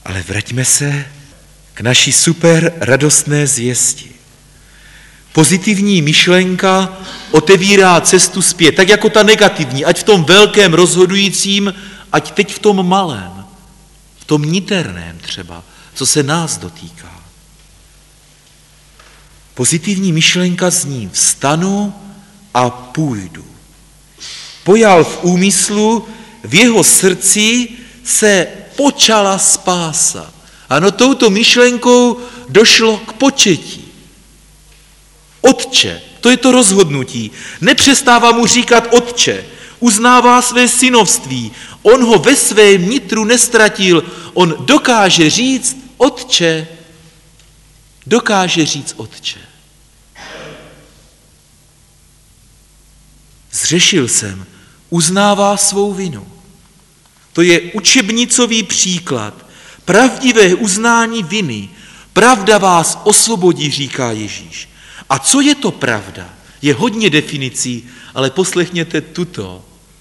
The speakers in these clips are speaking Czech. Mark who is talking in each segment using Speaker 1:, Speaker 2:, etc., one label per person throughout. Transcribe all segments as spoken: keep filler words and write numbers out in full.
Speaker 1: Ale vraťme se k naší super radostné zvěsti. Pozitivní myšlenka otevírá cestu zpět, tak jako ta negativní, ať v tom velkém rozhodujícím, ať teď v tom malém, v tom niterném třeba, co se nás dotýká. Pozitivní myšlenka zní: vstanu a půjdu. Pojal v úmyslu, v jeho srdci se počala spása. Ano, touto myšlenkou došlo k početí. Otče, to je to rozhodnutí. Nepřestává mu říkat otče, uznává své synovství. On ho ve svém nitru nestratil. On dokáže říct otče, dokáže říct otče. Zřešil jsem, uznává svou vinu. To je učebnicový příklad. Pravdivé uznání viny. Pravda vás osvobodí, říká Ježíš. A co je to pravda? Je hodně definicí, ale poslechněte tuto.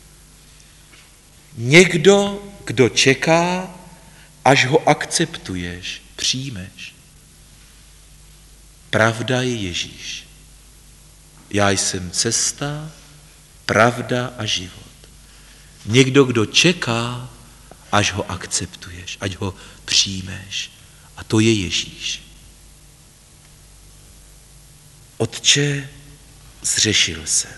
Speaker 1: Někdo, kdo čeká, až ho akceptuješ, přijmeš. Pravda je Ježíš. Já jsem cesta, pravda a život. Někdo, kdo čeká, až ho akceptuješ, ať ho přijmeš. A to je Ježíš. Otče, zřešil jsem.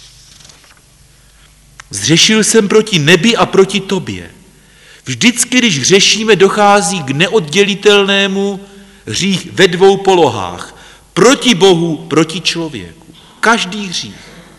Speaker 1: Zřešil jsem proti nebi a proti tobě. Vždycky, když hřešíme, dochází k neoddělitelnému hřích ve dvou polohách. Proti Bohu, proti člověku. Každý hřích.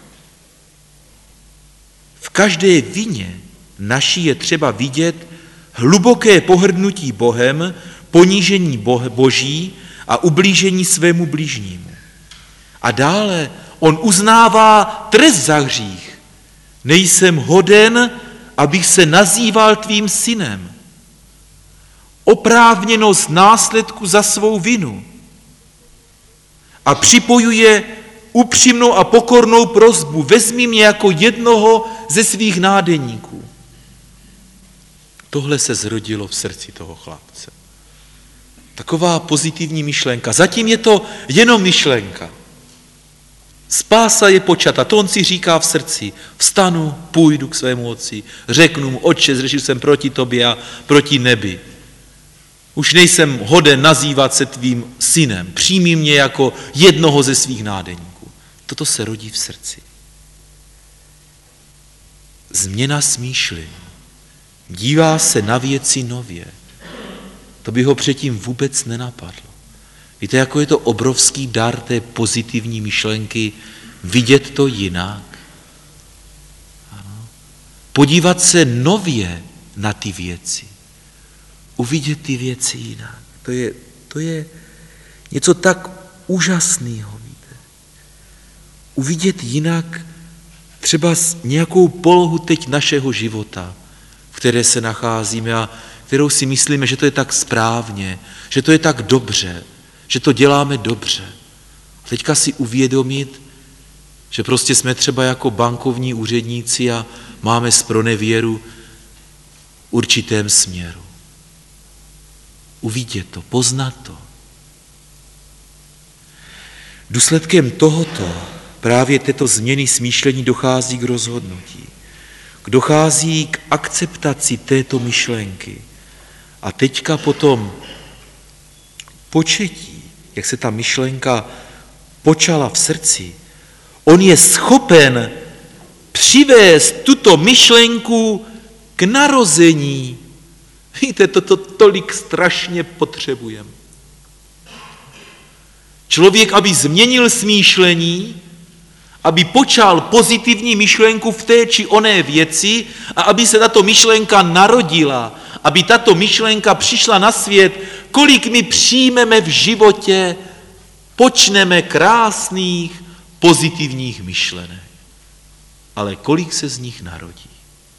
Speaker 1: V každé vině naší je třeba vidět hluboké pohrdnutí Bohem, ponížení Boží a ublížení svému bližnímu. A dále on uznává trest za hřích. Nejsem hoden, abych se nazýval tvým synem. Oprávněnost následku za svou vinu. A připojuje upřímnou a pokornou prosbu: vezmi mě jako jednoho ze svých nádeníků. Tohle se zrodilo v srdci toho chlapce. Taková pozitivní myšlenka. Zatím je to jenom myšlenka. Spása je počata. To on si říká v srdci. Vstanu, půjdu k svému otci, řeknu mu: otče, zřešil jsem proti tobě a proti nebi. Už nejsem hoden nazývat se tvým synem. Přijmi mě jako jednoho ze svých nádeníků. Toto se rodí v srdci. Změna smýšlení. Dívá se na věci nově. To by ho předtím vůbec nenapadlo. Víte, jako je to obrovský dar té pozitivní myšlenky, vidět to jinak. Ano. Podívat se nově na ty věci. Uvidět ty věci jinak. To je, to je něco tak úžasného, víte. Uvidět jinak třeba nějakou polohu teď našeho života, v které se nacházíme a kterou si myslíme, že to je tak správně, že to je tak dobře, že to děláme dobře. A teďka si uvědomit, že prostě jsme třeba jako bankovní úředníci a máme zpronevěru v určitém směru. Uvidět to, poznat to. Důsledkem tohoto, právě této změny smýšlení dochází k rozhodnutí. Dochází k akceptaci této myšlenky. A teďka potom početí, jak se ta myšlenka počala v srdci, on je schopen přivést tuto myšlenku k narození. Víte, toto to tolik strašně potřebujeme. Člověk, aby změnil smýšlení, aby počal pozitivní myšlenku v té či oné věci a aby se tato myšlenka narodila, aby tato myšlenka přišla na svět, kolik my přijmeme v životě, počneme krásných, pozitivních myšlenek. Ale kolik se z nich narodí.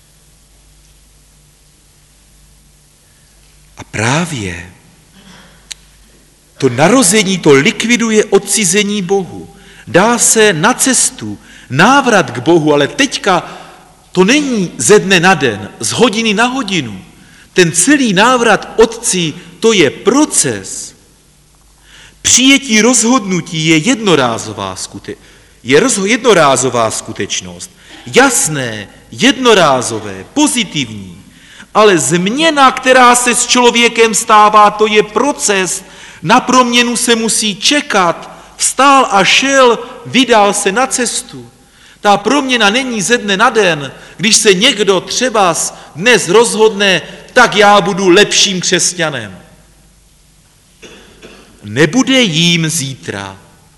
Speaker 1: A právě to narození, to likviduje odcizení Bohu. Dá se na cestu, návrat k Bohu, ale teďka to není ze dne na den, z hodiny na hodinu. Ten celý návrat Otci, to je proces. Přijetí rozhodnutí je jednorázová, skute- je rozho- jednorázová skutečnost. Jasné, jednorázové, pozitivní. Ale změna, která se s člověkem stává, to je proces. Na proměnu se musí čekat. Vstál a šel, vydal se na cestu. Ta proměna není ze dne na den. Když se někdo třeba dnes rozhodne, tak já budu lepším křesťanem. Nebude jím zítra.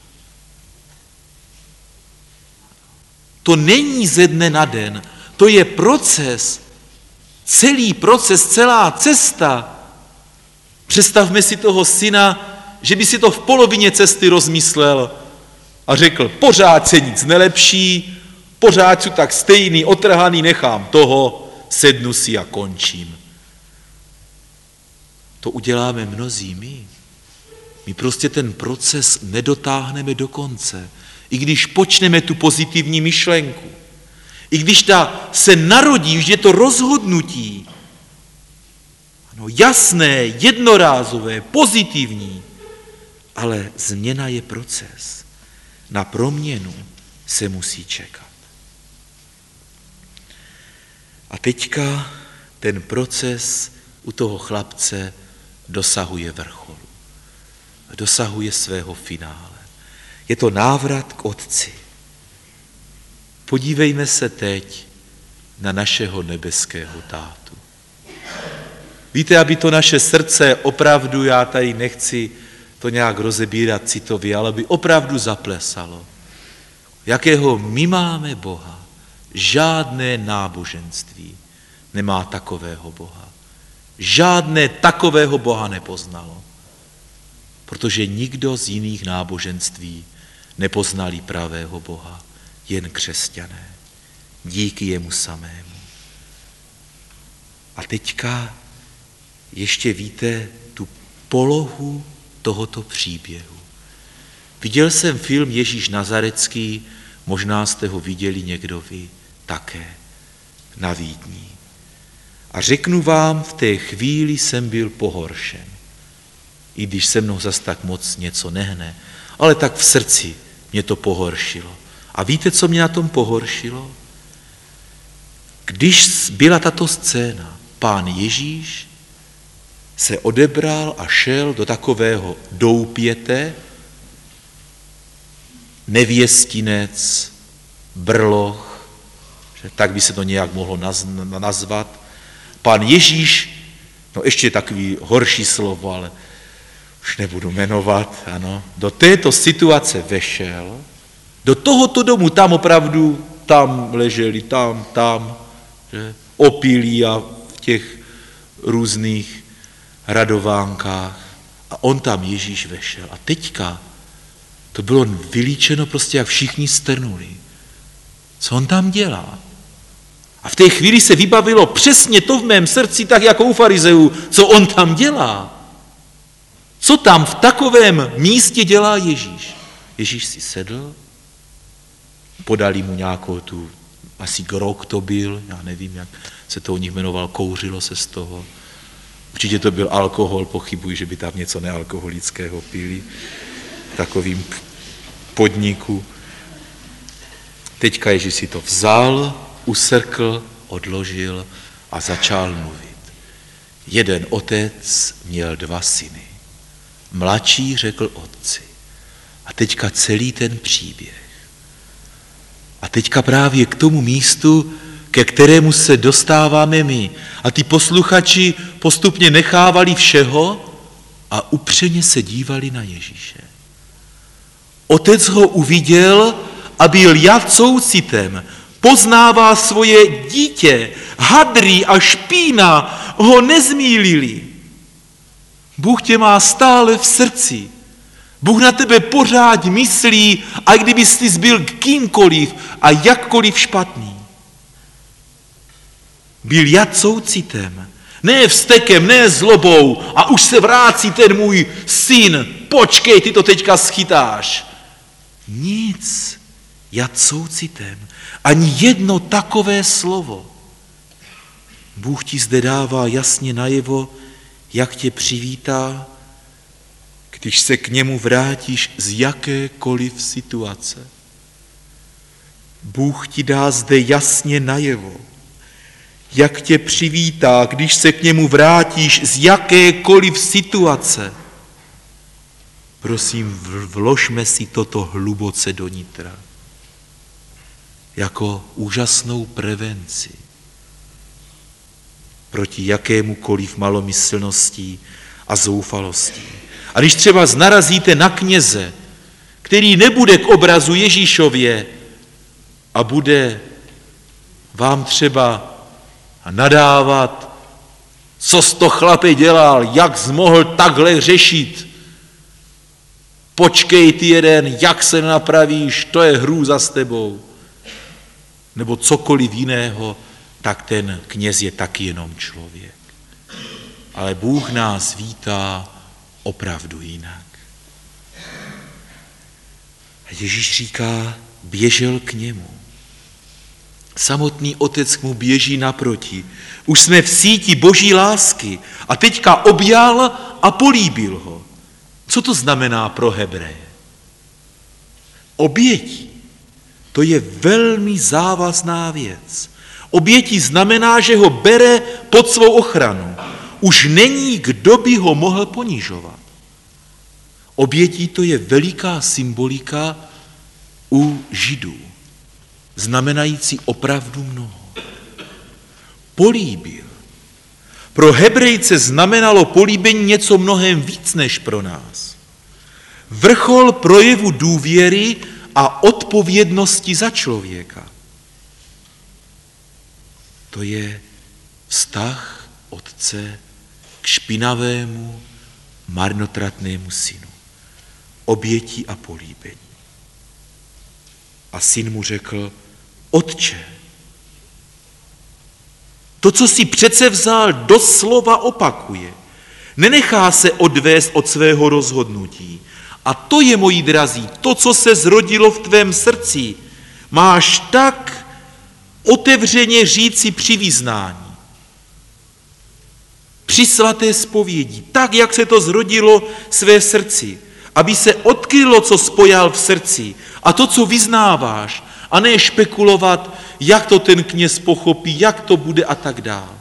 Speaker 1: To není ze dne na den. To je proces. Celý proces, celá cesta. Představme si toho syna, že by si to v polovině cesty rozmyslel a řekl, pořád se nic nelepší, pořád jsou tak stejný, otrhaný, nechám toho, sednu si a končím. To uděláme mnozí my. My prostě ten proces nedotáhneme do konce. I když počneme tu pozitivní myšlenku. I když ta se narodí, že je to rozhodnutí. Ano, jasné, jednorázové, pozitivní. Ale změna je proces. Na proměnu se musí čekat. A teďka ten proces u toho chlapce dosahuje vrcholu. Dosahuje svého finále. Je to návrat k Otci. Podívejme se teď na našeho nebeského tátu. Víte, aby to naše srdce opravdu, já tady nechci to nějak rozebírat citově, ale by opravdu zaplesalo. Jakého my máme Boha? Žádné náboženství nemá takového Boha. Žádné takového Boha nepoznalo. Protože nikdo z jiných náboženství nepoznali pravého Boha, jen křesťané. Díky jemu samému. A teďka ještě víte tu polohu tohoto příběhu. Viděl jsem film Ježíš Nazarecký, možná jste ho viděli někdo vy také na Vídni. A řeknu vám, v té chvíli jsem byl pohoršen. I když se mnou zas tak moc něco nehne, ale tak v srdci mě to pohoršilo. A víte, co mě na tom pohoršilo? Když byla tato scéna, Pán Ježíš se odebral a šel do takového doupěte, nevěstinec, brloch, že tak by se to nějak mohlo nazvat. Pán Ježíš, no ještě takový horší slovo, ale už nebudu jmenovat, ano, do této situace vešel, do tohoto domu, tam opravdu, tam leželi, tam, tam, že, opilí a v těch různých radovánkách. A on tam Ježíš vešel. A teďka to bylo vylíčeno prostě, jak všichni strnuli. Co on tam dělá? A v té chvíli se vybavilo přesně to v mém srdci, tak jako u farizeů, co on tam dělá. Co tam v takovém místě dělá Ježíš? Ježíš si sedl, podali mu nějakou tu, asi grog to byl, já nevím, jak se to u nich jmenoval, kouřilo se z toho. Určitě to byl alkohol, pochybuji, že by tam něco nealkoholického pili v takovým podniku. Teďka Ježíš si to vzal, usrkl, odložil a začal mluvit. Jeden otec měl dva syny. Mladší řekl otci. A teďka celý ten příběh. A teďka právě k tomu místu, ke kterému se dostáváme my. A ty posluchači postupně nechávali všeho a upřeně se dívali na Ježíše. Otec ho uviděl a byl jad soucitem. Poznává svoje dítě. Hadry a špína ho nezmýlili. Bůh tě má stále v srdci. Bůh na tebe pořád myslí, a kdyby jsi byl kýmkoliv a jakkoliv špatný. Byl jad soucitem, ne vztekem, ne zlobou a už se vrátí ten můj syn, počkej, ty to teďka schytáš. Nic, jad soucitem, ani jedno takové slovo. Bůh ti zde dává jasně najevo, jak tě přivítá, když se k němu vrátíš z jakékoliv situace. Bůh ti dá zde jasně najevo, jak tě přivítá, když se k němu vrátíš z jakékoliv situace. Prosím, vložme si toto hluboce do nitra jako úžasnou prevenci proti jakémukoliv malomyslnosti a zoufalosti. A když třeba narazíte na kněze, který nebude k obrazu Ježíšově a bude vám třeba nadávat, co jsi to chlape dělal, jak jsi mohl takhle řešit, počkej ty jeden, jak se napravíš, to je hrůza s tebou, nebo cokoliv jiného, tak ten kněz je taky jenom člověk. Ale Bůh nás vítá opravdu jinak. A Ježíš říká, běžel k němu. Samotný otec mu běží naproti. Už jsme v síti boží lásky a teďka objal a políbil ho. Co to znamená pro Hebreje? Obětí. To je velmi závazná věc. Obětí znamená, že ho bere pod svou ochranu. Už není, kdo by ho mohl ponižovat. Obětí to je veliká symbolika u Židů, znamenající opravdu mnoho. Políbil. Pro Hebrejce znamenalo políbení něco mnohem víc než pro nás. Vrchol projevu důvěry a odpovědnosti za člověka. To je vztah otce k špinavému, marnotratnému synu. Obětí a políbení. A syn mu řekl, otče, to, co si přece vzal, doslova opakuje. Nenechá se odvést od svého rozhodnutí. A to je, moji drazí, to, co se zrodilo v tvém srdci. Máš tak otevřeně říci při vyznání. Při svaté zpovědi, tak, jak se to zrodilo své srdci. Aby se odkrylo, co spojal v srdci a to, co vyznáváš, a ne špekulovat, jak to ten kněz pochopí, jak to bude a tak dál.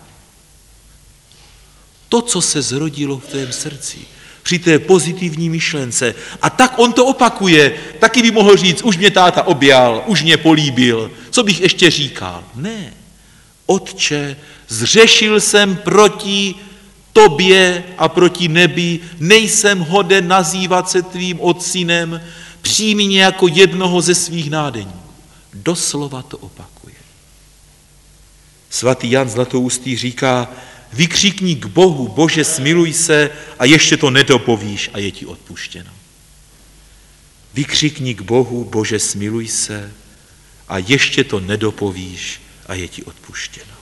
Speaker 1: To, co se zrodilo v tvém srdci, při té pozitivní myšlence. A tak on to opakuje. Taky by mohl říct, už mě táta objal, už mě políbil. Co bych ještě říkal? Ne. Otče, zřešil jsem proti tobě a proti nebi, nejsem hoden nazývat se tvým otcinem, přijmi mě jako jednoho ze svých nádeníků. Doslova to opakuje. Svatý Jan Zlatoustý říká, vykřikni k Bohu, Bože, smiluj se a ještě to nedopovíš a je ti odpuštěno. Vykřikni k Bohu, Bože, smiluj se a ještě to nedopovíš a je ti odpuštěno.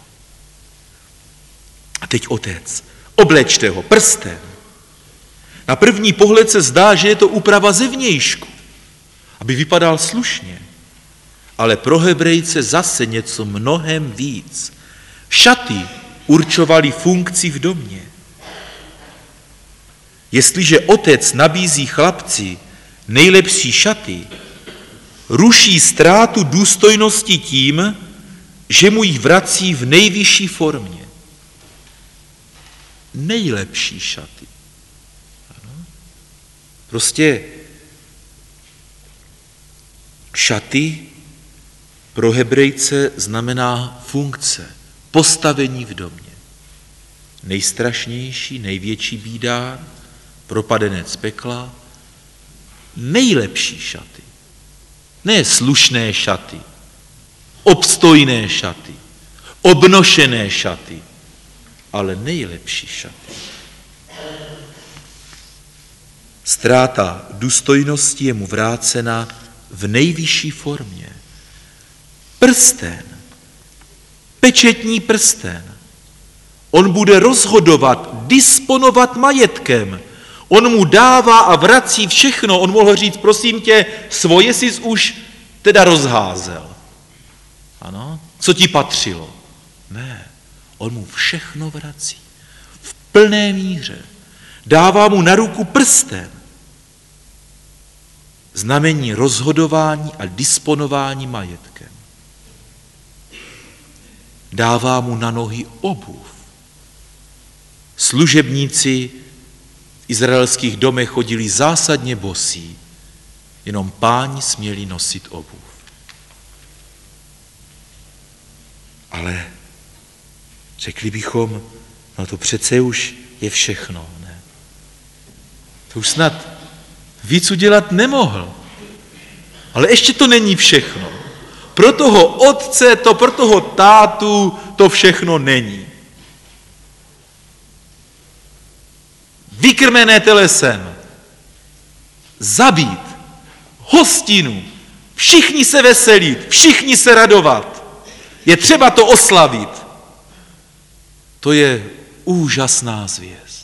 Speaker 1: A teď otec, oblečte ho prstem. Na první pohled se zdá, že je to úprava zevnějšku, aby vypadal slušně. Ale pro Hebrejce zase něco mnohem víc. Šaty určovaly funkci v domě. Jestliže otec nabízí chlapci nejlepší šaty, ruší ztrátu důstojnosti tím, že mu ji vrací v nejvyšší formě. Nejlepší šaty. Ano. Prostě šaty pro Hebrejce znamená funkce, postavení v domě. Nejstrašnější, největší bídár, propadenec pekla, nejlepší šaty. Ne slušné šaty, obstojné šaty, obnošené šaty, ale nejlepší šaty. Ztráta důstojnosti je mu vrácena v nejvyšší formě. Prsten, pečetní prsten. On bude rozhodovat, disponovat majetkem. On mu dává a vrací všechno. On mohl říct, prosím tě, svoje jsi už teda rozházel. Ano? Co ti patřilo? Ne. On mu všechno vrací. V plné míře. Dává mu na ruku prsten. Znamení rozhodování a disponování majetkem. Dává mu na nohy obuv. Služebníci v izraelských domech chodili zásadně bosí, jenom páni směli nosit obuv. Ale řekli bychom, no to přece už je všechno, ne? To už snad víc udělat nemohl. Ale ještě to není všechno. Pro toho otce, to pro toho tátu, to všechno není. Vykrmené telesem, zabít, hostinu, všichni se veselit, všichni se radovat. Je třeba to oslavit. To je úžasná zvěst.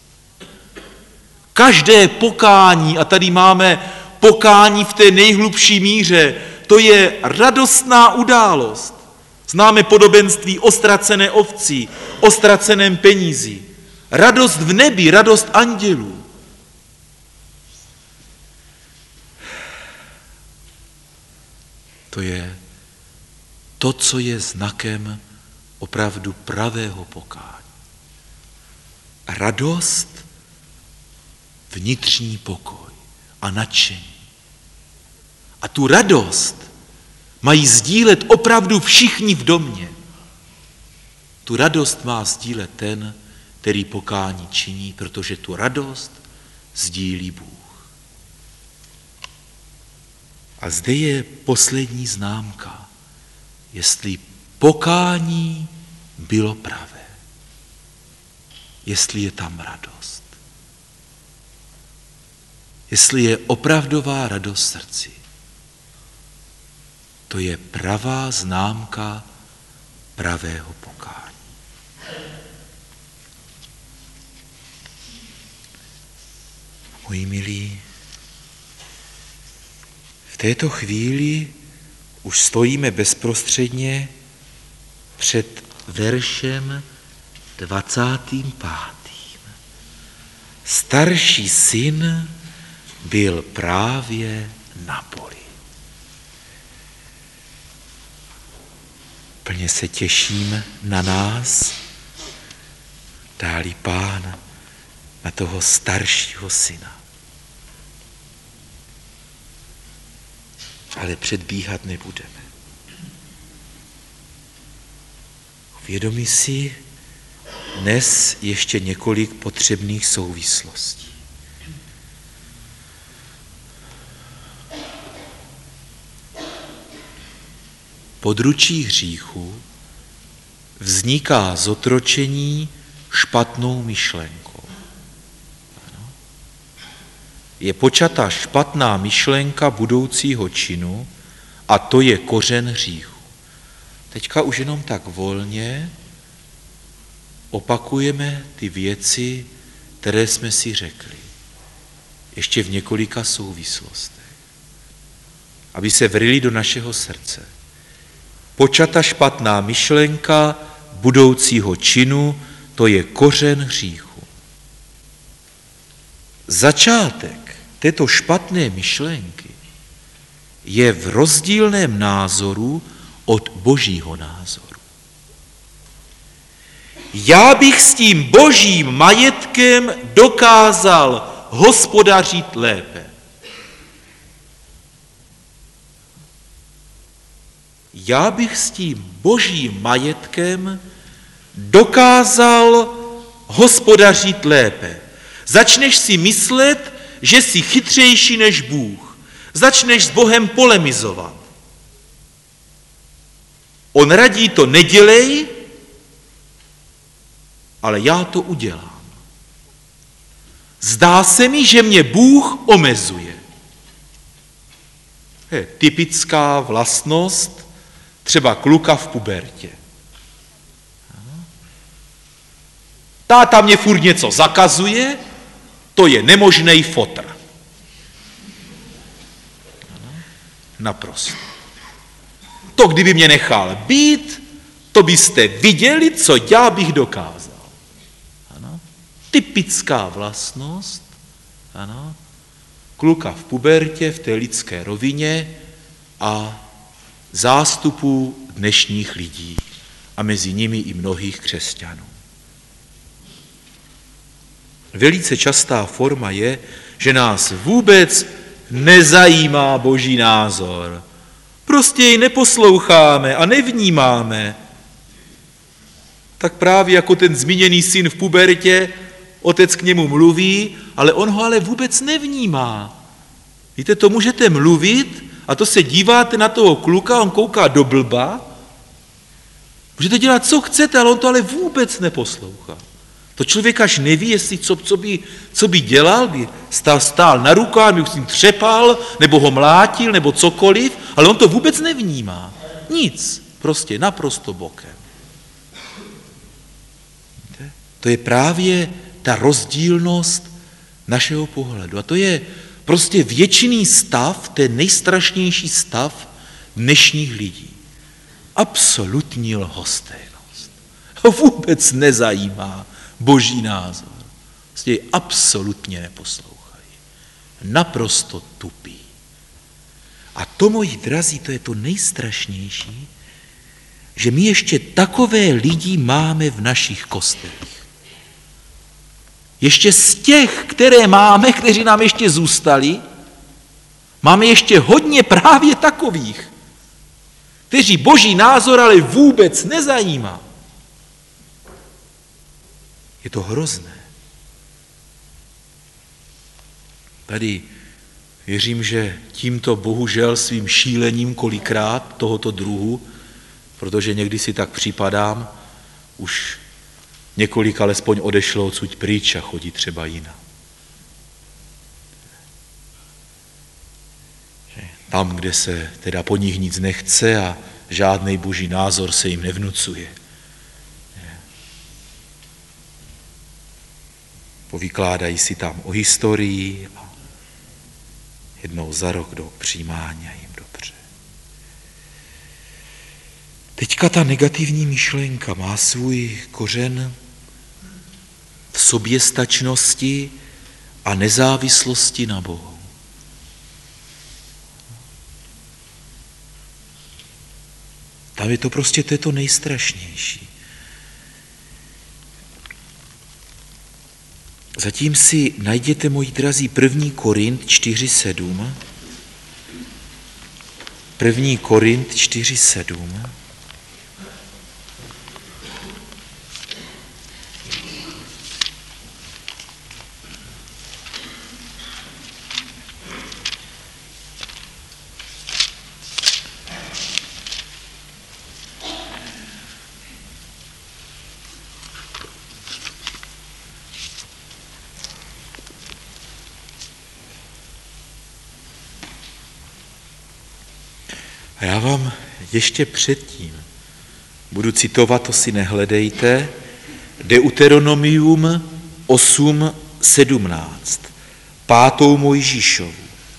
Speaker 1: Každé pokání, a tady máme pokání v té nejhlubší míře, to je radostná událost. Známe podobenství o ztracené ovci, o ztraceném penízi. Radost v nebi, radost andělů. To je to, co je znakem opravdu pravého pokání. Radost, vnitřní pokoj a nadšení. A tu radost mají sdílet opravdu všichni v domě. Tu radost má sdílet ten, který pokání činí, protože tu radost sdílí Bůh. A zde je poslední známka, jestli pokání bylo pravé, jestli je tam radost, jestli je opravdová radost v srdci. To je pravá známka pravého pokání. Moji milí, v této chvíli už stojíme bezprostředně před veršem dvacátým pátým. Starší syn byl právě na poli. Plně se těším na nás, dá-li Pán, na toho staršího syna. Ale předbíhat nebudeme. Uvědomí si dnes ještě několik potřebných souvislostí. Područí hříchu vzniká zotročení špatnou myšlenkou. Je počata špatná myšlenka budoucího činu a to je kořen hříchu. Teďka už jenom tak volně opakujeme ty věci, které jsme si řekli. Ještě v několika souvislostech. Aby se vrily do našeho srdce. Počata špatná myšlenka budoucího činu, to je kořen hříchu. Začátek této špatné myšlenky je v rozdílném názoru od božího názoru. Já bych s tím božím majetkem dokázal hospodařit lépe. Já bych s tím božím majetkem dokázal hospodařit lépe. Začneš si myslet, že jsi chytřejší než Bůh. Začneš s Bohem polemizovat. On radí to nedělej, ale já to udělám. Zdá se mi, že mě Bůh omezuje. Je typická vlastnost třeba kluka v pubertě. Táta mě furt něco zakazuje, to je nemožnej fotr. Naprosto. To, kdyby mě nechal být, To byste viděli, co já bych dokázal. Ano. Typická vlastnost, ano, kluka v pubertě, v té lidské rovině a zástupů dnešních lidí a mezi nimi i mnohých křesťanů. Velice častá forma je, že nás vůbec nezajímá Boží názor. Prostě jej neposloucháme a nevnímáme. Tak právě jako ten zmíněný syn v pubertě, otec k němu mluví, ale on ho ale vůbec nevnímá. Víte, to můžete mluvit a to se díváte na toho kluka, on kouká do blba. Můžete dělat, co chcete, ale on to ale vůbec neposlouchá. To člověk až neví, jestli co, co, by, co by dělal, by stál, stál na rukách, by s ním třepal, nebo ho mlátil, nebo cokoliv, ale on to vůbec nevnímá. Nic, prostě naprosto bokem. Víte? To je právě ta rozdílnost našeho pohledu. A to je prostě věčný stav, ten nejstrašnější stav dnešních lidí. Absolutní lhostejnost. Ho vůbec nezajímá Boží názor. Prostě ji absolutně neposlouchají. Naprosto tupí. A to, moji drazí, to je to nejstrašnější, že my ještě takové lidi máme v našich kostelích. Ještě z těch, které máme, kteří nám ještě zůstali, máme ještě hodně právě takových, kteří Boží názor ale vůbec nezajímá. Je to hrozné. Tady věřím, že tímto bohužel svým šílením kolikrát tohoto druhu, protože někdy si tak připadám, už několik alespoň odešlo odsud pryč a chodí třeba jinam. Tam, kde se teda po nich nic nechce a žádný Boží názor se jim nevnucuje. Povykládají si tam o historii a jednou za rok jdou k přijímání a jim dobře. Teďka ta negativní myšlenka má svůj kořen v soběstačnosti a nezávislosti na Bohu. Tam je to prostě to, je to nejstrašnější. Zatím si najděte, moji drazí, první Korint čtyři sedm. první Korint čtyři sedm. A já vám ještě předtím budu citovat, to si nehledejte, Deuteronomium osm sedmnáct, pátou Mojžíšovu.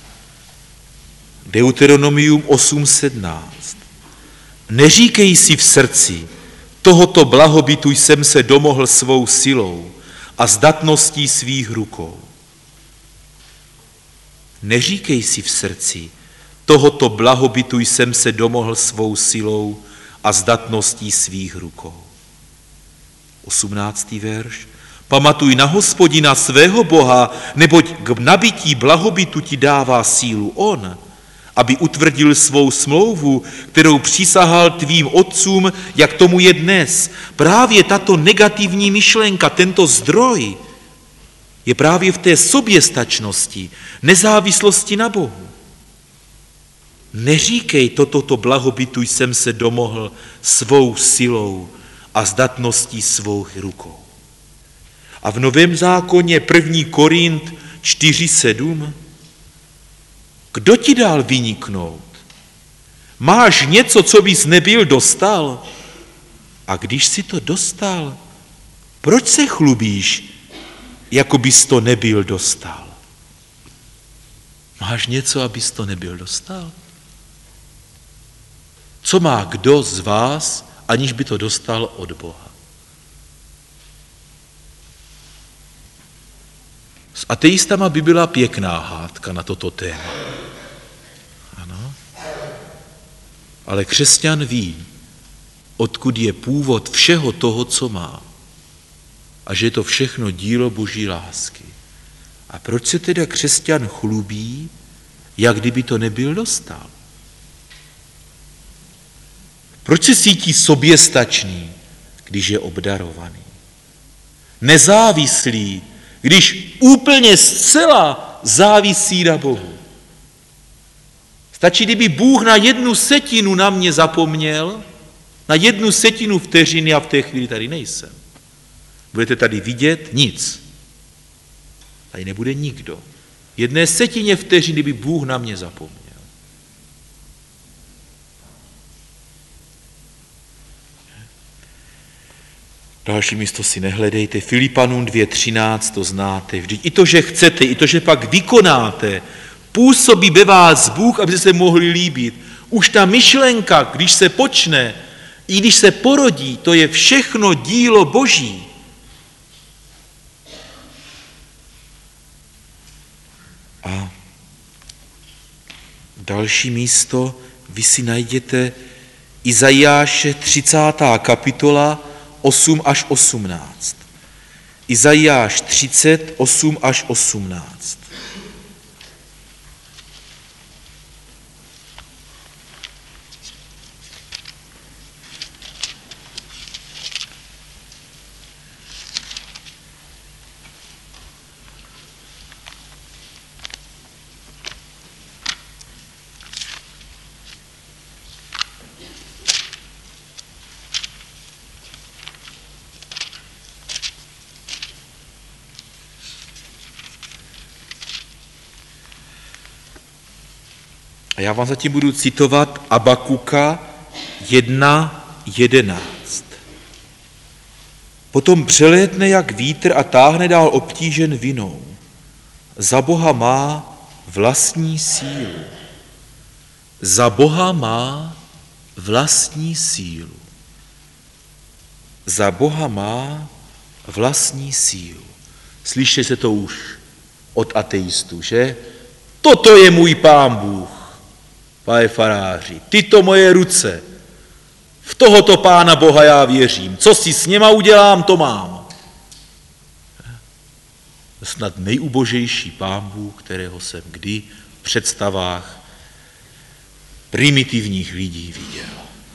Speaker 1: Deuteronomium osm sedmnáct. Neříkej si v srdci, tohoto blahobytu jsem se domohl svou silou a zdatností svých rukou. Neříkej si v srdci, tohoto blahobytu jsem se domohl svou silou a zdatností svých rukou. osmnáctý verš. Pamatuj na Hospodina svého Boha, neboť k nabití blahobytu ti dává sílu on, aby utvrdil svou smlouvu, kterou přísahal tvým otcům, jak tomu je dnes. Právě tato negativní myšlenka, tento zdroj, je právě v té soběstačnosti, nezávislosti na Bohu. Neříkej, toto blahobytu jsem se domohl svou silou a zdatností svou rukou. A v Novém zákoně první Korint čtyři sedm. Kdo ti dal vyniknout? Máš něco, co bys nebyl dostal? A když jsi to dostal, proč se chlubíš, jako bys to nebyl dostal? Máš něco, abys to nebyl dostal? Co má kdo z vás, aniž by to dostal od Boha. S ateistama by byla pěkná hádka na toto téma. Ano. Ale křesťan ví, odkud je původ všeho toho, co má. A že je to všechno dílo Boží lásky. A proč se teda křesťan chlubí, jak kdyby to nebyl dostal? Proč se cítí soběstačný, když je obdarovaný? Nezávislý, když úplně zcela závisí na Bohu. Stačí, kdyby Bůh na jednu setinu na mě zapomněl, na jednu setinu vteřiny a v té chvíli tady nejsem. Budete tady vidět nic. Tady nebude nikdo. Jedné setině vteřiny by Bůh na mě zapomněl. Další místo si nehledejte. Filipanům dvě třináct to znáte. Vždyť i to, že chcete, i to, že pak vykonáte, působí ve vás Bůh, aby se mohli líbit. Už ta myšlenka, když se počne, i když se porodí, to je všechno dílo Boží. A další místo vy si najděte Izajáše třicátá kapitola osm až osmnáct. Izajáš třicet, osm až osmnáct. A já vám zatím budu citovat Abakuka jedna jedenáct. Potom přelétne jak vítr a táhne dál obtížen vinou. Za Boha má vlastní sílu. Za Boha má vlastní sílu. Za Boha má vlastní sílu. Slyšte se to už od ateistů, že? Toto je můj Pán Bůh. Pane faráři, tyto moje ruce, v tohoto Pána Boha já věřím. Co si s něma udělám, to mám. Snad nejubožejší Pán Bůh, kterého jsem kdy v představách primitivních lidí viděl.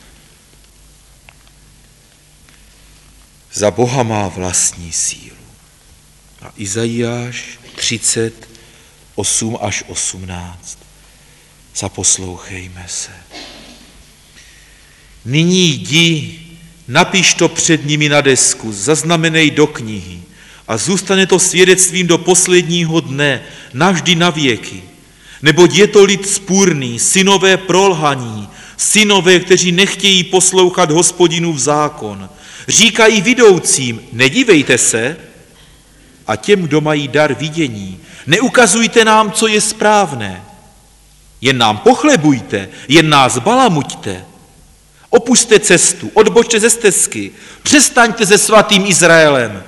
Speaker 1: Za Boha má vlastní sílu. A Izajáš třicet, osm až osmnáct. Zaposlouchejme se. Nyní jdi, napiš to před nimi na desku, zaznamenej do knihy a zůstane to svědectvím do posledního dne, navždy na věky. Neboť je to lid spůrný, synové prolhaní, synové, kteří nechtějí poslouchat Hospodinův zákon. Říkají vidoucím, nedívejte se, a těm, kdo mají dar vidění, neukazujte nám, co je správné. Jen nám pochlebujte, jen nás balamuťte. Opuste cestu, odbočte ze stezky, přestaňte se svatým Izraelem.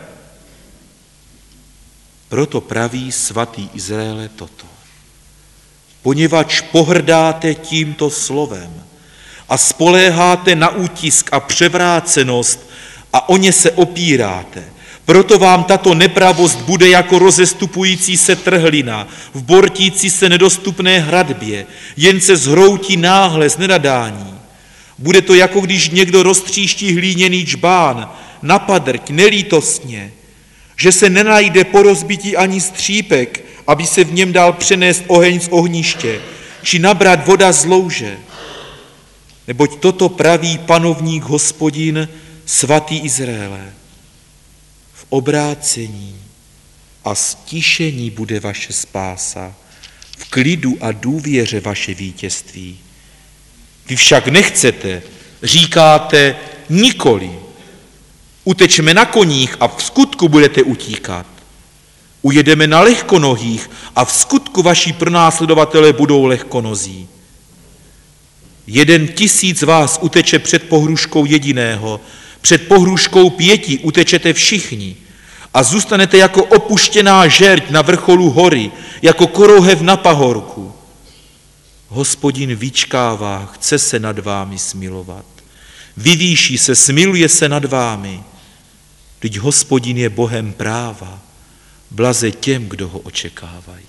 Speaker 1: Proto praví svatý Izraele toto. Poněvadž pohrdáte tímto slovem a spoléháte na útisk a převrácenost a o ně se opíráte, proto vám tato nepravost bude jako rozestupující se trhlina v bortící se nedostupné hradbě, jen se zhroutí náhle z nenadání. Bude to jako když někdo roztříští hlíněný džbán, napadrť, nelítostně, že se nenajde po rozbití ani střípek, aby se v něm dal přenést oheň z ohniště, či nabrat voda z louže. Neboť toto praví panovník Hospodin, svatý Izraele. V obrácení a stišení bude vaše spása, v klidu a důvěře vaše vítězství. Vy však nechcete, říkáte nikoli. Utečeme na koních a v skutku budete utíkat. Ujedeme na lehkonohých a v skutku vaši pronásledovatelé budou lehkonozí. Jeden tisíc vás uteče před pohruškou jediného, před pohruškou pěti utečete všichni a zůstanete jako opuštěná žerť na vrcholu hory, jako korouhev na pahorku. Hospodin vyčkává, chce se nad vámi smilovat. Vyvýší se, smiluje se nad vámi. Vždyť Hospodin je Bohem práva, blaze těm, kdo ho očekávají.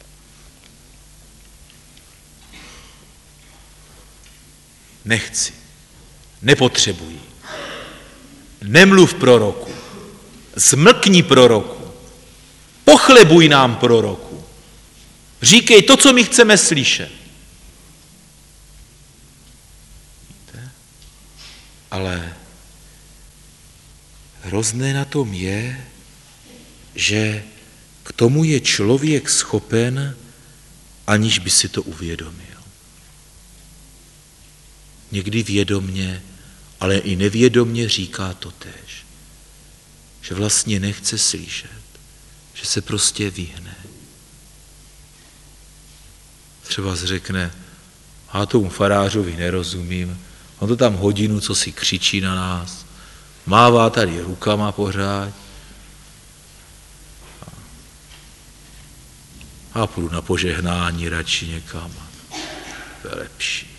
Speaker 1: Nechci, nepotřebuji. Nemluv proroku, zmlkni proroku, pochlebuj nám proroku. Říkej to, co my chceme slyšet. Víte? Ale hrozné na tom je, že k tomu je člověk schopen, aniž by si to uvědomil. Někdy vědomně, ale i nevědomně říká totéž. Že vlastně nechce slyšet, že se prostě vyhne. Třeba řekne, já tomu farářovi nerozumím, on to tam hodinu, co si křičí na nás, mává tady rukama pořád. A půjdu na požehnání radši někam. To je lepší.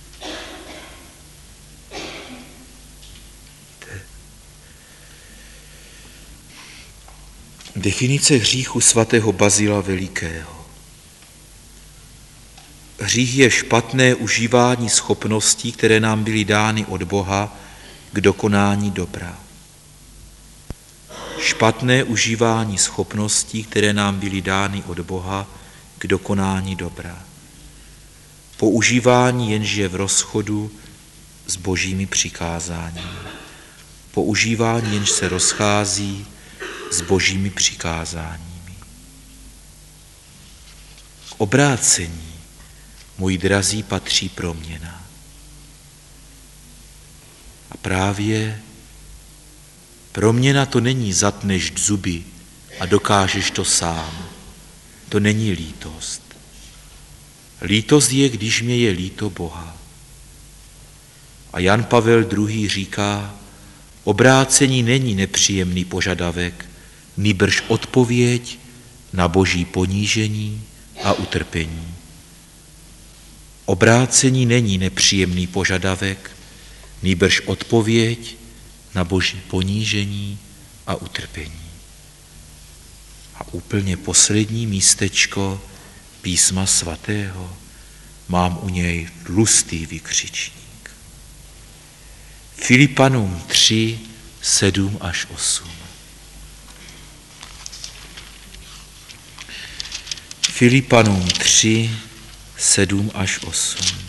Speaker 1: Definice hříchu svatého Bazila Velikého. Hřích je špatné užívání schopností, které nám byly dány od Boha k dokonání dobra. Špatné užívání schopností, které nám byly dány od Boha k dokonání dobra. Používání jenž je v rozchodu s božími přikázáními. Používání jenž se rozchází s božími přikázáními. K obrácení, můj drazí, patří proměna. A právě proměna to není zatneš zuby a dokážeš to sám. To není lítost. Lítost je, když mě je líto Boha. A Jan Pavel druhý. říká, obrácení není nepříjemný požadavek, nýbrž odpověď na boží ponížení a utrpení. Obrácení není nepříjemný požadavek, nýbrž odpověď na boží ponížení a utrpení. A úplně poslední místečko písma svatého, mám u něj tlustý vykřičník. Filipanům tři, sedm až osm. Filipanům tři, sedm až osm.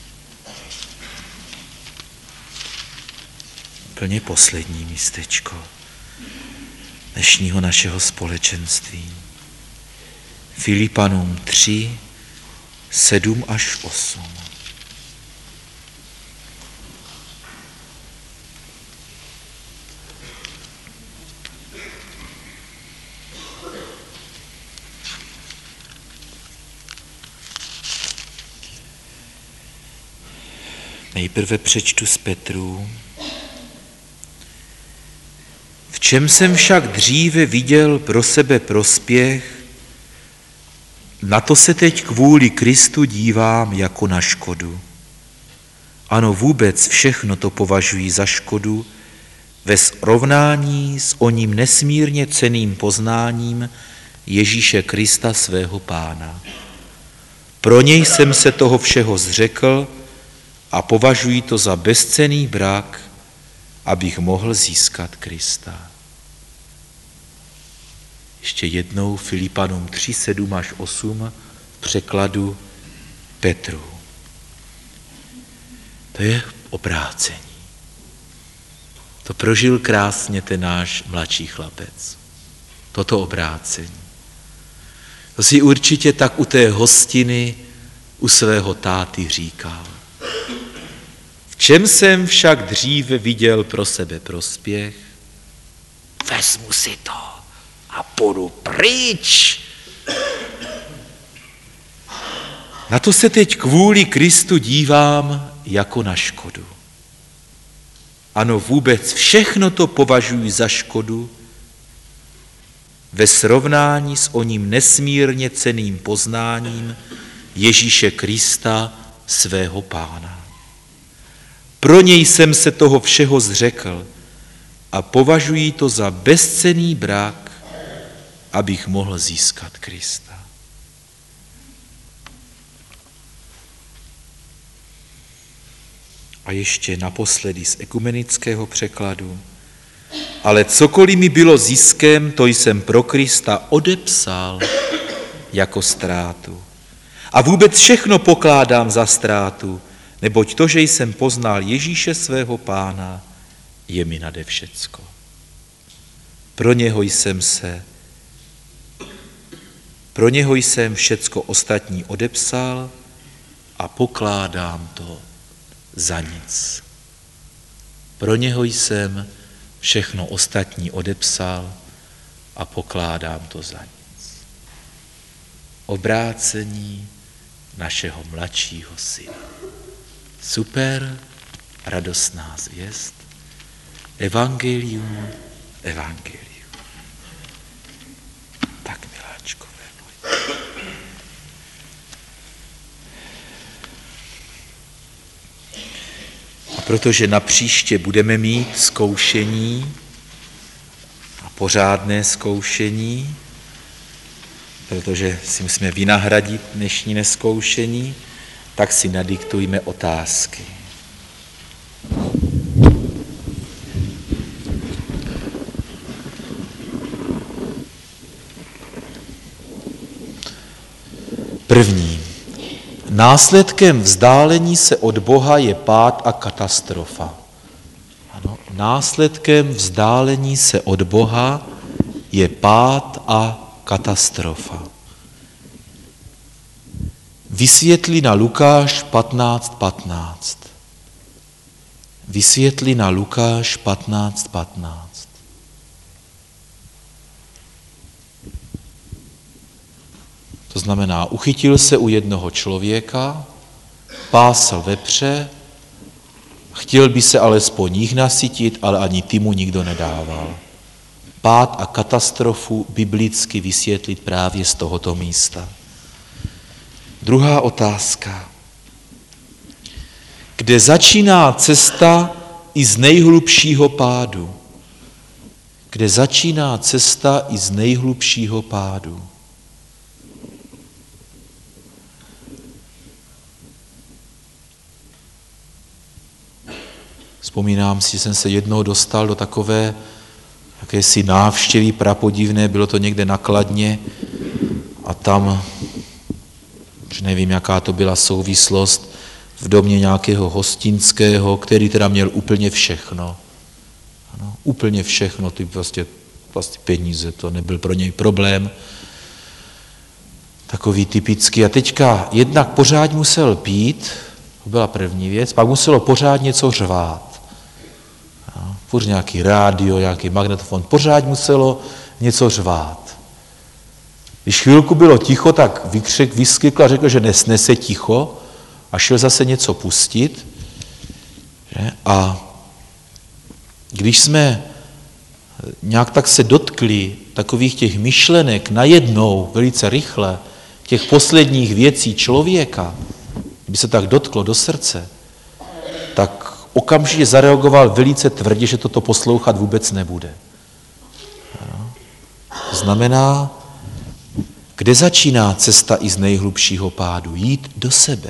Speaker 1: Úplně poslední místečko dnešního našeho společenství. Filipanům tři, sedm až osm. Nejprve přečtu z Petrů. V čem jsem však dříve viděl pro sebe prospěch, na to se teď kvůli Kristu dívám jako na škodu. Ano, vůbec všechno to považuji za škodu ve srovnání s oním nesmírně cenným poznáním Ježíše Krista svého Pána. Pro něj jsem se toho všeho zřekl a považuji to za bezcenný brak, abych mohl získat Krista. Ještě jednou Filipanům tři, sedm až osm v překladu Petru. To je obrácení. To prožil krásně ten náš mladší chlapec. Toto obrácení. To si určitě tak u té hostiny u svého táty říkal. V čem jsem však dříve viděl pro sebe prospěch, vezmu si to a půjdu pryč. Na to se teď kvůli Kristu dívám jako na škodu. Ano, vůbec všechno to považuji za škodu ve srovnání s oním nesmírně cenným poznáním Ježíše Krista, svého Pána. Pro něj jsem se toho všeho zřekl a považuji to za bezcenný brak, abych mohl získat Krista. A ještě naposledy z ekumenického překladu. Ale cokoliv mi bylo ziskem, to jsem pro Krista odepsal jako ztrátu. A vůbec všechno pokládám za ztrátu, neboť to, že jsem poznal Ježíše svého Pána, je mi nade všecko. Pro něho jsem se, pro něho jsem všecko ostatní odepsal a pokládám to za nic. Pro něho jsem všechno ostatní odepsal a pokládám to za nic. Obrácení našeho mladšího syna. Super, radostná zvěst. Evangelium, evangelium. Tak, miláčkové moje. A protože na příště budeme mít zkoušení a pořádné zkoušení, protože si musíme vynahradit dnešní nezkoušení, tak si nadiktujme otázky. První. Následkem vzdálení se od Boha je pád a katastrofa. Ano, následkem vzdálení se od Boha je pád a katastrofa. Vysvětlí na Lukáš patnáct patnáct. Vysvětlí na Lukáš patnáct patnáct. To znamená, uchytil se u jednoho člověka, pásl vepře, chtěl by se alespoň jich nasytit, ale ani ty mu nikdo nedával. Pád a katastrofu biblicky vysvětlit právě z tohoto místa. Druhá otázka. Kde začíná cesta i z nejhlubšího pádu? Kde začíná cesta i z nejhlubšího pádu? Vzpomínám si, že jsem se jednou dostal do takové jakési návštěvy prapodivné, bylo to někde na Kladně a tam, že nevím, jaká to byla souvislost, v domě nějakého hostinského, který teda měl úplně všechno. Ano, úplně všechno, ty prostě, vlastně peníze, to nebyl pro něj problém. Takový typický. A teďka jednak pořád musel pít, to byla první věc, pak muselo pořád něco řvát. Furt nějaký rádio, nějaký magnetofon, pořád muselo něco řvát. Když chvilku bylo ticho, tak vykřik, vyskykl a řekl, že nesnese ticho a šel zase něco pustit. Že? A když jsme nějak tak se dotkli takových těch myšlenek najednou, velice rychle, těch posledních věcí člověka, kdyby se tak dotklo do srdce, tak okamžitě zareagoval velice tvrdě, že toto poslouchat vůbec nebude. To znamená, kde začíná cesta i z nejhlubšího pádu? Jít do sebe.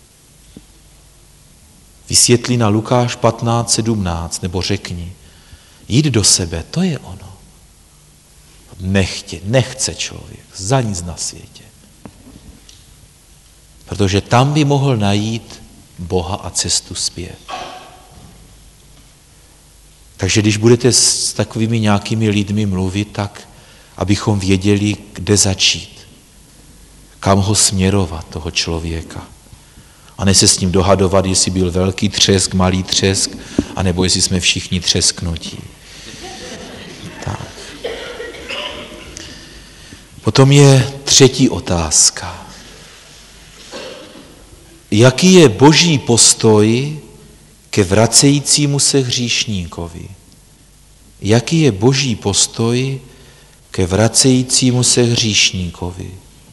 Speaker 1: Vysvětlí na Lukáš patnáct sedmnáct, nebo řekni, jít do sebe, to je ono. Nechtě, nechce člověk, za nic na světě. Protože tam by mohl najít Boha a cestu zpět. Takže když budete s takovými nějakými lidmi mluvit, tak abychom věděli, kde začít, kam ho směrovat, toho člověka. A ne se s ním dohadovat, jestli byl velký třesk, malý třesk, anebo jestli jsme všichni třesknutí. Tak. Potom je třetí otázka. jaký je boží postoj ke vracejícímu se hříšníkovi? Jaký je boží postoj ke vracejícímu se hříšníkovi?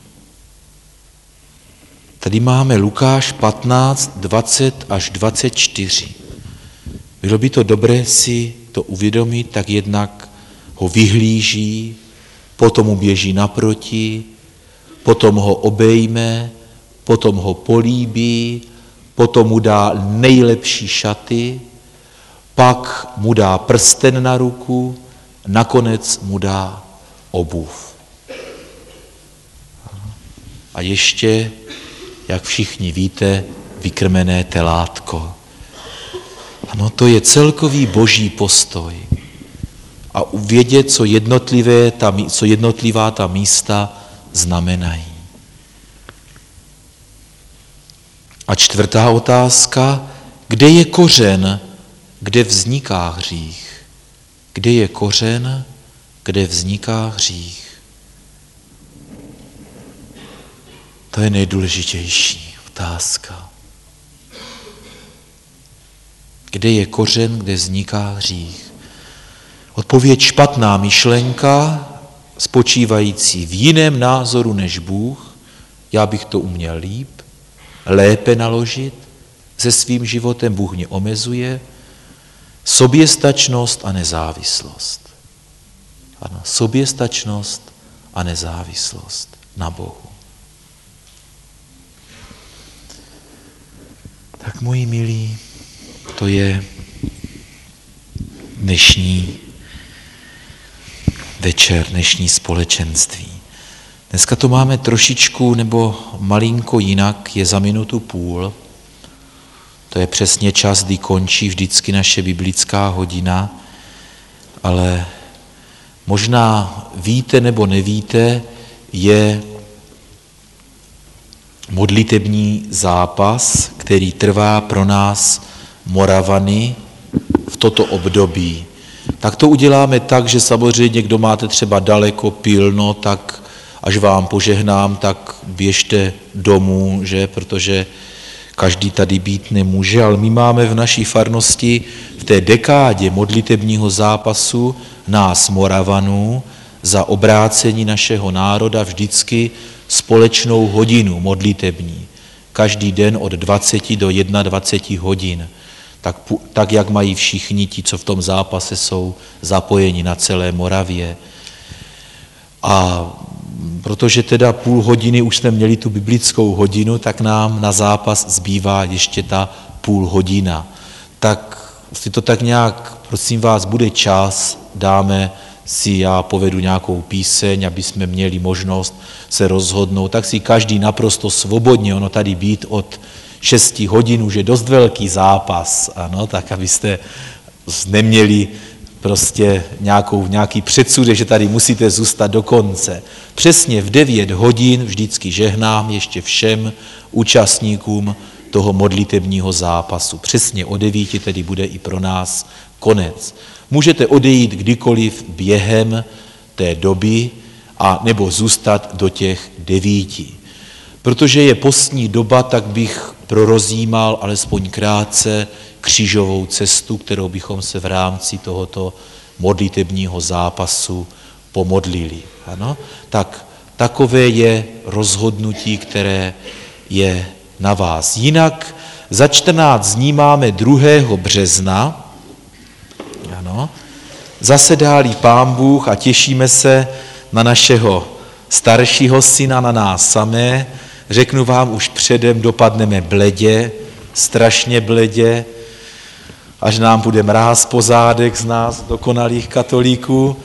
Speaker 1: Tady máme Lukáš patnáct, dvacet až dvacet čtyři. Bylo by to dobré si to uvědomit, tak jednak ho vyhlíží, potom mu běží naproti, potom ho obejme, potom ho políbí, potom mu dá nejlepší šaty, pak mu dá prsten na ruku, nakonec mu dá obuv. A ještě, jak všichni víte, vykrmené telátko. Ano, to je celkový boží postoj. A vědět, co, jednotlivé ta, co jednotlivá ta místa znamenají. A čtvrtá otázka, kde je kořen, kde vzniká hřích? Kde je kořen, kde vzniká hřích? To je nejdůležitější otázka. Kde je kořen, kde vzniká hřích? Odpověď špatná myšlenka, spočívající v jiném názoru než Bůh, já bych to uměl líp, lépe naložit, se svým životem Bůh mě omezuje, soběstačnost a nezávislost. Ano, soběstačnost a nezávislost na Bohu. Tak moji milí, to je dnešní večer, dnešní společenství. Dneska to máme trošičku nebo malinko jinak, je za minutu půl. To je přesně čas, kdy končí vždycky naše biblická hodina, ale možná víte nebo nevíte, je modlitební zápas, který trvá pro nás Moravany v toto období. Tak to uděláme tak, že samozřejmě, kdo máte třeba daleko, pilno, tak až vám požehnám, tak běžte domů, že? Protože každý tady být nemůže, ale my máme v naší farnosti v té dekádě modlitebního zápasu nás Moravanů za obrácení našeho národa vždycky společnou hodinu modlitební. Každý den od dvaceti do dvaceti jedna hodin. Tak, tak, jak mají všichni ti, co v tom zápase jsou zapojeni na celé Moravě. A protože teda půl hodiny už jsme měli tu biblickou hodinu, tak nám na zápas zbývá ještě ta půl hodina. Tak si to tak nějak, prosím vás, bude čas, dáme si, já povedu nějakou píseň, aby jsme měli možnost se rozhodnout, tak si každý naprosto svobodně, ono tady být od šesti hodin už je dost velký zápas, ano, tak abyste neměli prostě nějakou, nějaký předsudek, že tady musíte zůstat do konce. Přesně v devět hodin vždycky žehnám ještě všem účastníkům toho modlitebního zápasu. Přesně o devíti tedy bude i pro nás konec. Můžete odejít kdykoliv během té doby a nebo zůstat do těch devíti. Protože je postní doba, tak bych prorozímal alespoň krátce křížovou cestu, kterou bychom se v rámci tohoto modlitebního zápasu pomodlili. Ano? Tak takové je rozhodnutí, které je na vás. Jinak za čtrnáct dní máme druhého března. Ano? Zasedá-li Pán Bůh a těšíme se na našeho staršího syna, na nás samé. Řeknu vám už předem, dopadneme bledě, strašně bledě, až nám bude mráz po zádech z nás, dokonalých katolíků,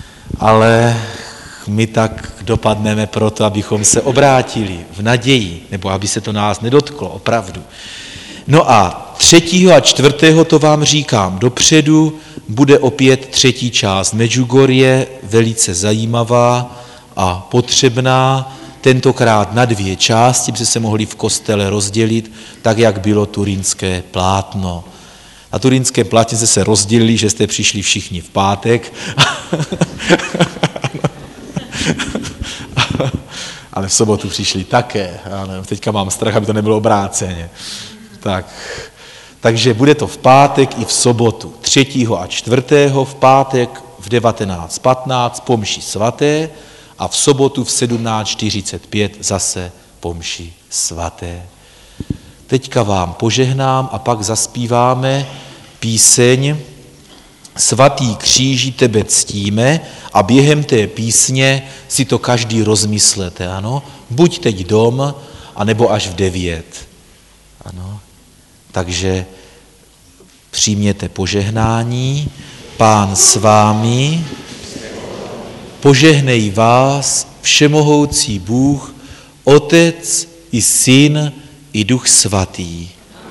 Speaker 1: ale my tak dopadneme proto, abychom se obrátili v naději, nebo aby se to nás nedotklo, opravdu. No a třetího a čtvrtého, to vám říkám dopředu, bude opět třetí část Medjugorje, velice zajímavá a potřebná, tentokrát na dvě části, by se mohli v kostele rozdělit, tak jak bylo turínské plátno. Na turínském plátně jste se rozdělili, že jste přišli všichni v pátek.
Speaker 2: ale v sobotu přišli také. Ano, teďka mám strach, aby to nebylo obráceně. Tak. Takže bude to v pátek i v sobotu. třetího a čtvrtého v pátek v devatenáct patnáct po mši svaté a v sobotu v sedmnáct čtyřicet pět zase po mši svaté. Teďka vám požehnám a pak zaspíváme píseň Svatý kříži tebe ctíme a během té písně si to každý rozmyslete, ano? Buď teď dom, anebo až v devět. Ano? Takže přijměte požehnání, Pán s vámi, požehnej vás všemohoucí Bůh, Otec i Syn i Duch Svatý.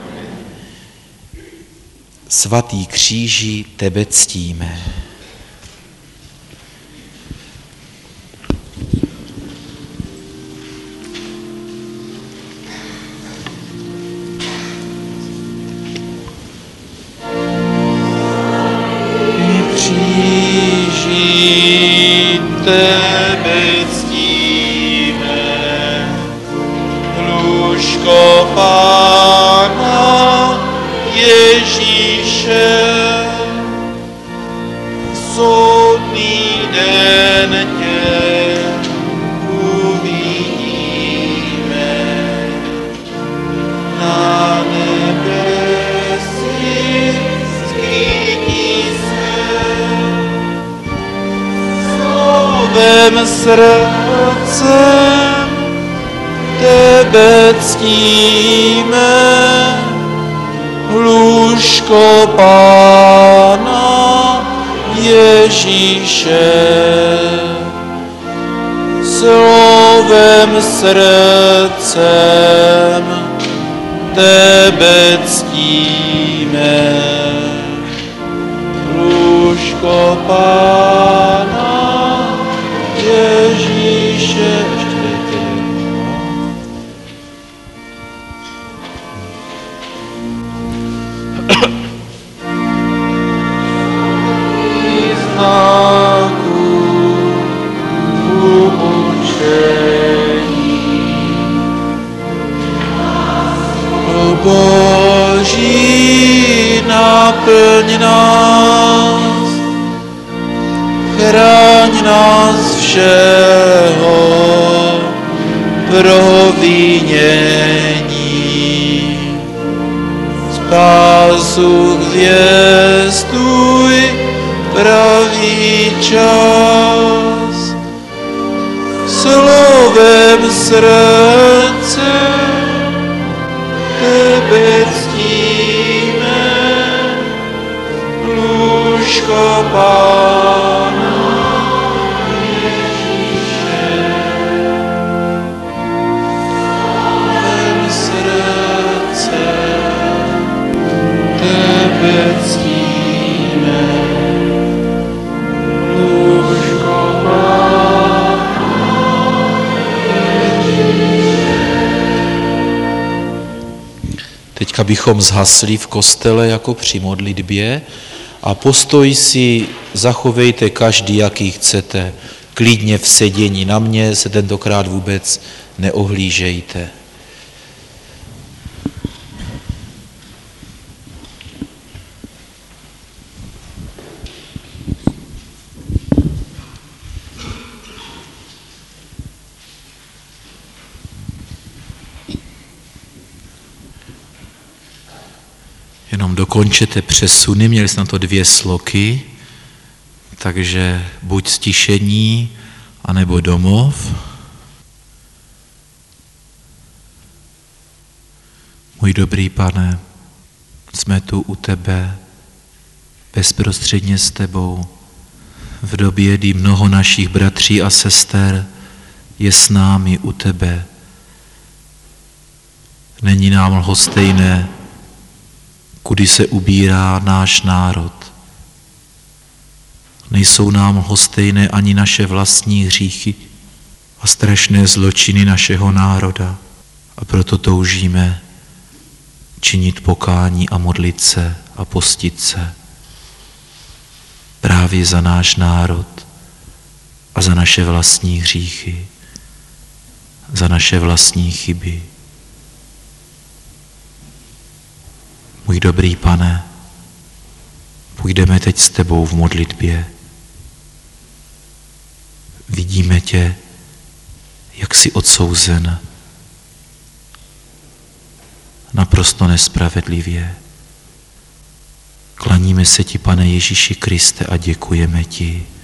Speaker 2: Svatý kříži tebe ctíme.
Speaker 3: Kříži tebe ctíme, lůžko Pána Ježíše, soudný den tě uvidíme, na nebesích skýtí se, slovem srdcem tebe ctíme, lůžko Pána Ježíše, slovem srdcem tebe ctíme, lůžko Pána Ježíše. Boží, naplň nás, chraň nás všeho provinění. Spásu zvěstuj pravý čas, slovem srdce tebe ctíme, lůžko Pána Ježíše, slovem srdce tebe ctíme, lůžko
Speaker 1: Teďka bychom zhasli v kostele jako při modlitbě a postoj si zachovejte každý, jaký chcete. Klidně v sedění, na mě se tentokrát vůbec neohlížejte. Jenom dokončete přesuny, měli jsme na to dvě sloky, takže buď stišení, anebo domov. Můj dobrý Pane, jsme tu u tebe, bezprostředně s tebou, v době, kdy mnoho našich bratří a sester je s námi u tebe. Není nám lhostejné, kudy se ubírá náš národ. Nejsou nám lhostejné ani naše vlastní hříchy a strašné zločiny našeho národa. A proto toužíme činit pokání a modlit se a postit se právě za náš národ a za naše vlastní hříchy. za naše vlastní chyby. Můj dobrý Pane, půjdeme teď s tebou v modlitbě. Vidíme tě, jak jsi odsouzen naprosto nespravedlivě. Klaníme se ti, Pane Ježíši Kriste, a děkujeme ti.